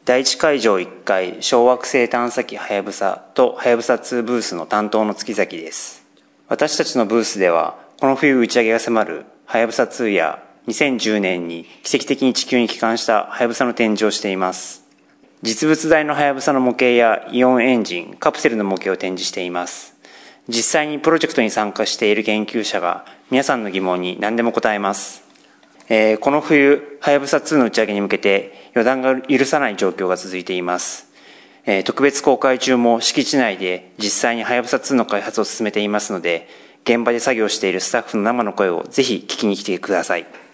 第1会場1階小惑星探査機はやぶさとはやぶさ2ブースの担当の月崎です。私たちのブースでは、この冬打ち上げが迫るはやぶさ2や2010年に奇跡的に地球に帰還したはやぶさの展示をしています。実物大のはやぶさの模型やイオンエンジン、カプセルの模型を展示しています。実際にプロジェクトに参加している研究者が皆さんの疑問に何でも答えます。この冬、はやぶさ2の打ち上げに向けて予断が許さない状況が続いています。特別公開中も敷地内で実際にはやぶさ2の開発を進めていますので、現場で作業しているスタッフの生の声をぜひ聞きに来てください。